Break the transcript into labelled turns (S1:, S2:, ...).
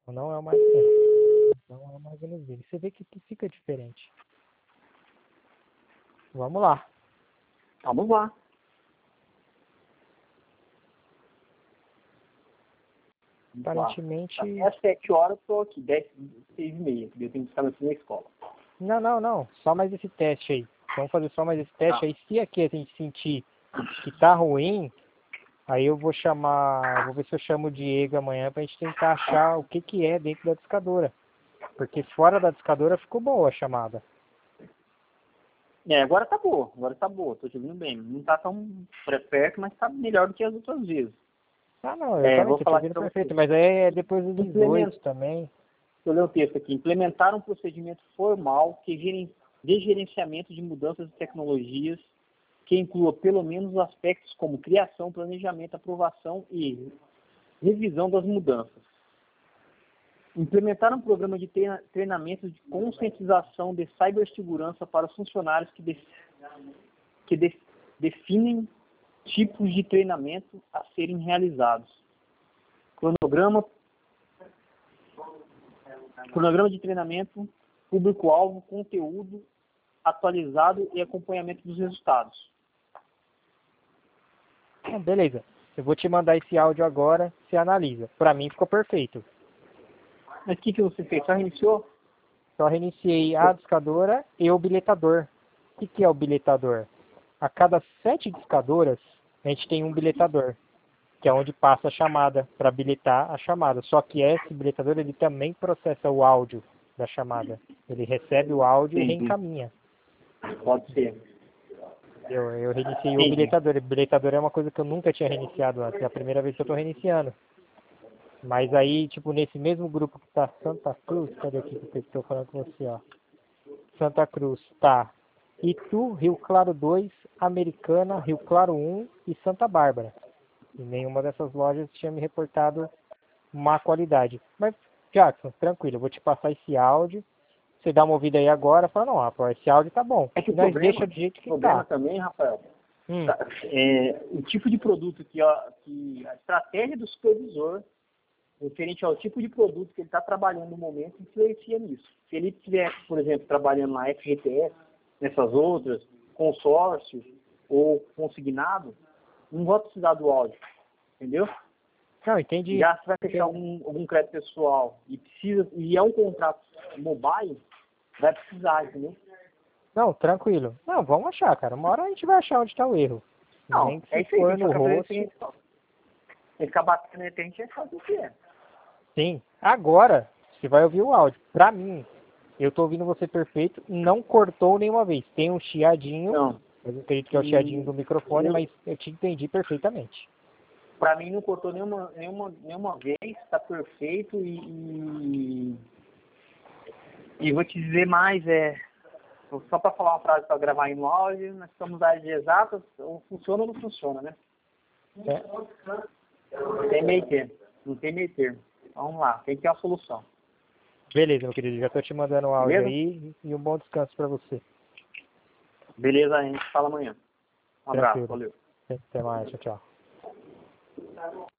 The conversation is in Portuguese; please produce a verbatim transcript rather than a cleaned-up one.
S1: Não é o mais simples. Não é o mais ou menos dele. Você vê que, que fica diferente. Vamos lá.
S2: Vamos lá.
S1: Aparentemente...
S2: Até às sete horas eu tô aqui, dez, seis e meia. Eu tenho que buscar meu filho na escola.
S1: Não, não, não. Só mais esse teste aí. Vamos fazer só mais esse teste
S2: Ah.
S1: aí. Se aqui a gente sentir que tá ruim, aí eu vou chamar... Vou ver se eu chamo o Diego amanhã pra gente tentar achar o que que é dentro da discadora. Porque fora da discadora ficou boa a chamada.
S2: É, agora tá boa. Agora tá boa. Tô te ouvindo bem. Não tá tão perto, mas tá melhor do que as outras vezes.
S1: Ah, não. Eu
S2: É,
S1: também
S2: vou
S1: tô te
S2: falar
S1: ouvindo
S2: aqui pra
S1: perfeito.
S2: você.
S1: Mas aí é depois dos
S2: Implementa.
S1: dezoito também.
S2: Deixa eu ler o texto aqui. Implementar um procedimento formal que gere, de gerenciamento de mudanças de tecnologias que inclua pelo menos aspectos como criação, planejamento, aprovação e revisão das mudanças. Implementar um programa de treinamento de conscientização de cibersegurança para os funcionários que, de, que de, definem tipos de treinamento a serem realizados. Cronograma, cronograma de treinamento, público-alvo, conteúdo atualizado e acompanhamento dos resultados.
S1: Ah, beleza. Eu vou te mandar esse áudio agora, você analisa. Pra mim ficou perfeito.
S2: Mas o que, que você fez? Só reiniciou?
S1: Só reiniciei a discadora e o bilhetador. O que, que é o bilhetador? A cada sete discadoras, a gente tem um bilhetador, que é onde passa a chamada, para bilhetar a chamada. Só que esse bilhetador, ele também processa o áudio da chamada. Ele recebe o áudio
S2: Entendi.
S1: e reencaminha.
S2: Pode ser.
S1: Eu, eu reiniciei o
S2: Entendi.
S1: bilhetador. O bilhetador é uma coisa que eu nunca tinha reiniciado antes. É a primeira vez que eu estou reiniciando. Mas aí, tipo, nesse mesmo grupo que tá Santa Cruz, cadê aqui que eu estou falando com você, ó? Santa Cruz, tá. Itu, Rio Claro dois, Americana, Rio Claro um e Santa Bárbara. E nenhuma dessas lojas tinha me reportado má qualidade. Mas, Jackson, tranquilo, eu vou te passar esse áudio. Você dá uma ouvida aí agora, fala, não, rapaz, esse áudio tá bom.
S2: É que
S1: E
S2: o
S1: nós
S2: problema,
S1: deixa do jeito
S2: o
S1: que
S2: problema
S1: tá.
S2: também, Rafael,
S1: Hum.
S2: tá, é o tipo de produto que, ó, que a estratégia do supervisor, referente ao tipo de produto que ele está trabalhando no momento, influencia nisso. Se ele estiver, por exemplo, trabalhando na F G T S, nessas outras, consórcios ou consignado, não vai precisar do áudio, entendeu?
S1: Não, entendi.
S2: Já se vai fechar
S1: Entendi.
S2: algum, algum crédito pessoal e precisa, e é um contrato mobile, vai precisar, entendeu?
S1: Não, tranquilo. Não, vamos achar, cara. Uma hora a gente vai achar onde tá o erro. Nem
S2: Não,
S1: que
S2: é
S1: se
S2: isso aí,
S1: for
S2: tem que
S1: no
S2: ficar fazendo
S1: rosto.
S2: isso, a gente só- tem que ficar batendo na gente, a gente faz o que é.
S1: Sim. Agora, você vai ouvir o áudio. Pra mim, eu tô ouvindo você perfeito. Não cortou nenhuma vez. Tem um chiadinho.
S2: Não,
S1: Eu acredito que é o chiadinho do microfone,
S2: eu-
S1: mas eu te entendi perfeitamente.
S2: pra mim não cortou nenhuma, nenhuma, nenhuma vez, tá perfeito e, e, e vou te dizer mais, é, só para falar uma frase para gravar aí no áudio, nós estamos áreas de exatas, ou funciona ou não funciona, né?
S1: É.
S2: Não tem meio termo, não tem meio termo. Vamos lá, tem que ter uma solução.
S1: Beleza, meu querido. Já tô te mandando o áudio
S2: Beleza?
S1: aí e um bom descanso pra você.
S2: Beleza, a gente fala amanhã. Um abraço,
S1: Tranquilo.
S2: valeu.
S1: Até mais. Tchau, tchau.